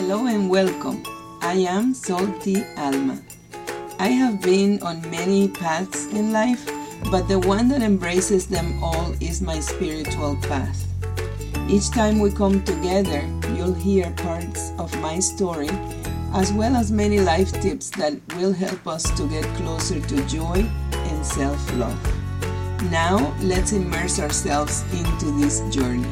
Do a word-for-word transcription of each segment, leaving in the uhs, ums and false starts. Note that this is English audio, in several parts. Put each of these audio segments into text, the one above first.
Hello and welcome. I am Salty Alma. I have been on many paths in life, but the one that embraces them all is my spiritual path. Each time we come together, you'll hear parts of my story, as well as many life tips that will help us to get closer to joy and self-love. Now, let's immerse ourselves into this journey.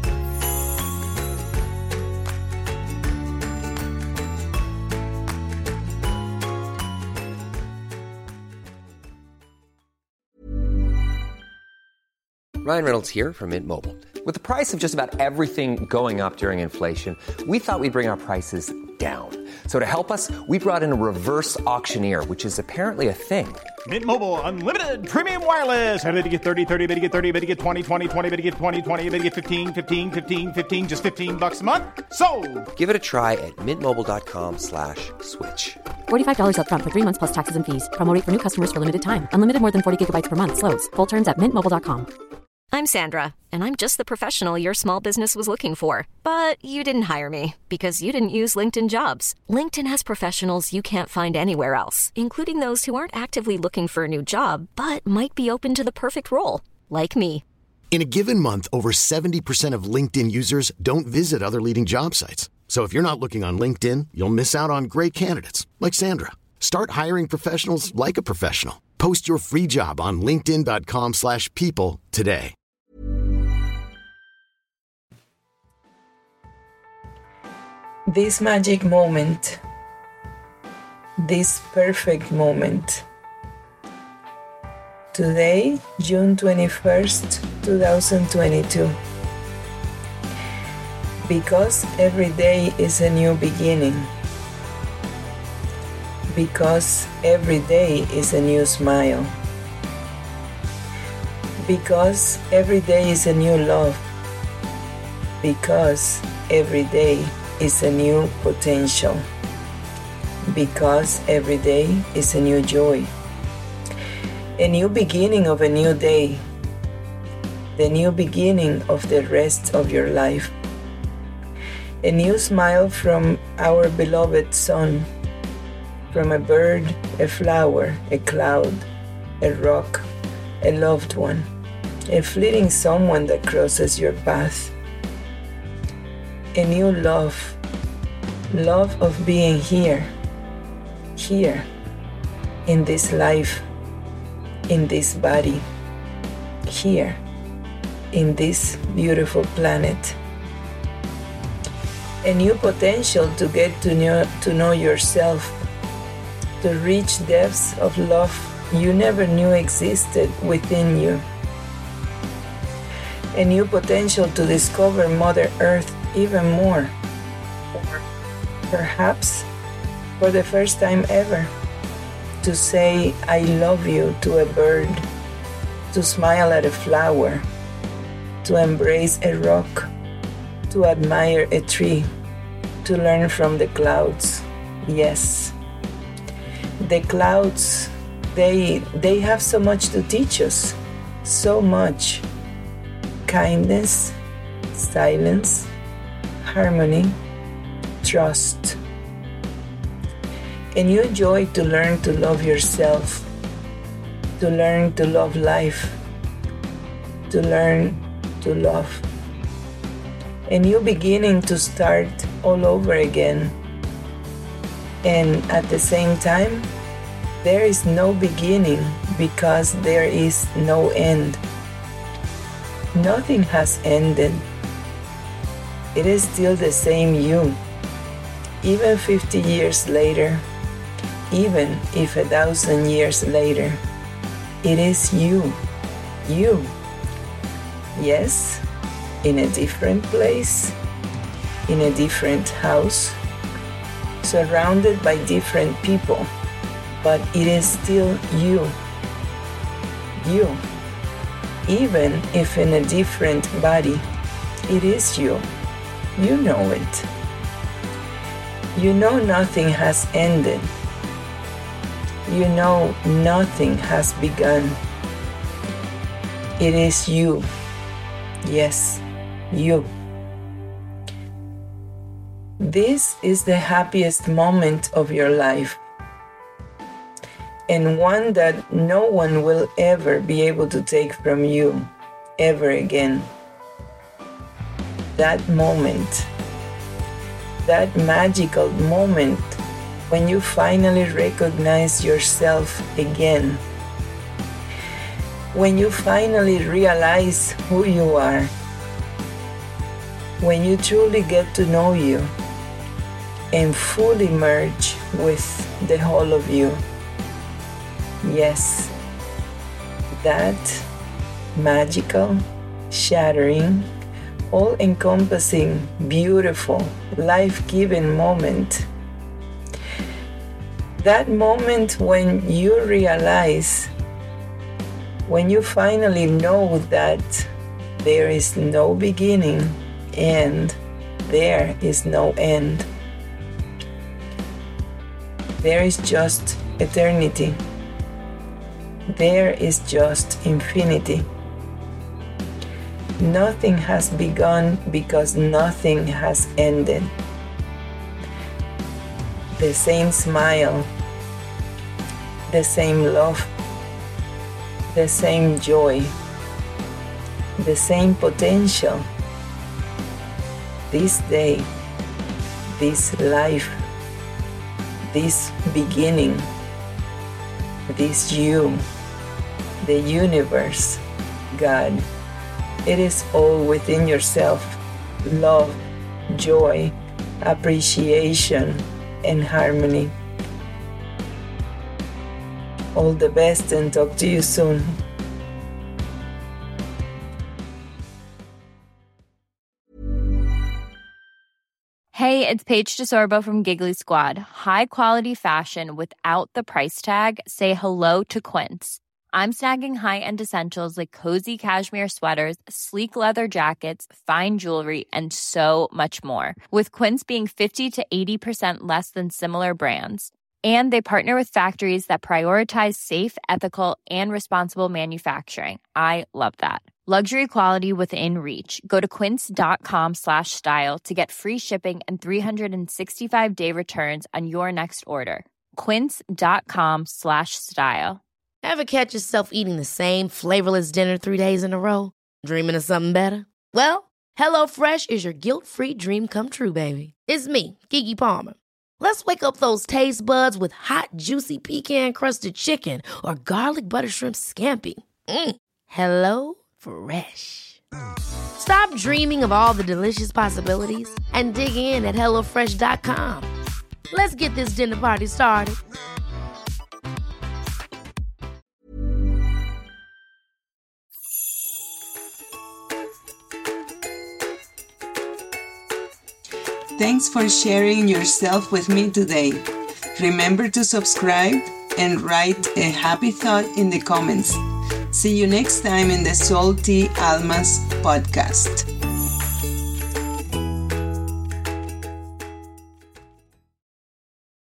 Ryan Reynolds here from Mint Mobile. With the price of just about everything going up during inflation, we thought we'd bring our prices down. So to help us, we brought in a reverse auctioneer, which is apparently a thing. Mint Mobile Unlimited Premium Wireless. How to get thirty, thirty, how to get thirty, how to get twenty, twenty, twenty, how to get twenty, twenty, how to get fifteen, fifteen, fifteen, fifteen, just fifteen bucks a month? Sold! Give it a try at mintmobile.com slash switch. forty-five dollars up front for three months plus taxes and fees. Promo rate for new customers for limited time. Unlimited more than forty gigabytes per month. Slows full terms at mint mobile dot com. I'm Sandra, and I'm just the professional your small business was looking for. But you didn't hire me because you didn't use LinkedIn Jobs. LinkedIn has professionals you can't find anywhere else, including those who aren't actively looking for a new job, but might be open to the perfect role, like me. In a given month, over seventy percent of LinkedIn users don't visit other leading job sites. So if you're not looking on LinkedIn, you'll miss out on great candidates like Sandra. Start hiring professionals like a professional. Post your free job on linkedin.com slash people today. This magic moment, this perfect moment. Today, June twenty-first, twenty twenty-two. Because every day is a new beginning. Because every day is a new smile. Because every day is a new love. Because every day is a new potential. Because every day is a new joy. A new beginning of a new day. The new beginning of the rest of your life. A new smile from our beloved sun. From a bird, a flower, a cloud, a rock, a loved one, a fleeting someone that crosses your path. A new love, love of being here, here, in this life, in this body, here, in this beautiful planet. A new potential to get to know, to know yourself, to reach depths of love you never knew existed within you. A new potential to discover Mother Earth even more. Or perhaps, for the first time ever, to say I love you to a bird, to smile at a flower, to embrace a rock, to admire a tree, to learn from the clouds. Yes. The clouds, they they have so much to teach us, so much. Kindness, silence, harmony, trust. A new joy to learn to love yourself, to learn to love life, to learn to love. A new beginning to start all over again. And at the same time, there is no beginning because there is no end. Nothing has ended. It is still the same you. Even fifty years later, even if a thousand years later, it is you. You. Yes, in a different place, in a different house, surrounded by different people, but it is still you. You. Even if in a different body, it is you. You know it. You know nothing has ended. You know nothing has begun. It is you. Yes, you. This is the happiest moment of your life, and one that no one will ever be able to take from you ever again. That moment, that magical moment when you finally recognize yourself again, when you finally realize who you are, when you truly get to know you and fully merge with the whole of you. Yes, that magical, shattering, all-encompassing, beautiful, life-giving moment. That moment when you realize, when you finally know that there is no beginning and there is no end. There is just eternity. There is just infinity. Nothing has begun because nothing has ended. The same smile, the same love, the same joy, the same potential. This day, this life, this beginning, this you, the universe, God. It is all within yourself. Love, joy, appreciation, and harmony. All the best and talk to you soon. Hey, it's Paige DeSorbo from Giggly Squad. High quality fashion without the price tag. Say hello to Quince. I'm snagging high-end essentials like cozy cashmere sweaters, sleek leather jackets, fine jewelry, and so much more. With Quince being fifty to eighty percent less than similar brands. And they partner with factories that prioritize safe, ethical, and responsible manufacturing. I love that. Luxury quality within reach. Go to quince.com slash style to get free shipping and three sixty-five day returns on your next order. Quince.com slash style. Ever catch yourself eating the same flavorless dinner three days in a row? Dreaming of something better? Well, HelloFresh is your guilt-free dream come true, baby. It's me, Keke Palmer. Let's wake up those taste buds with hot, juicy pecan-crusted chicken or garlic butter shrimp scampi. Mm. Hello Fresh. Stop dreaming of all the delicious possibilities and dig in at hello fresh dot com. Let's get this dinner party started. Thanks for sharing yourself with me today. Remember to subscribe and write a happy thought in the comments. See you next time in the Salty Almas podcast.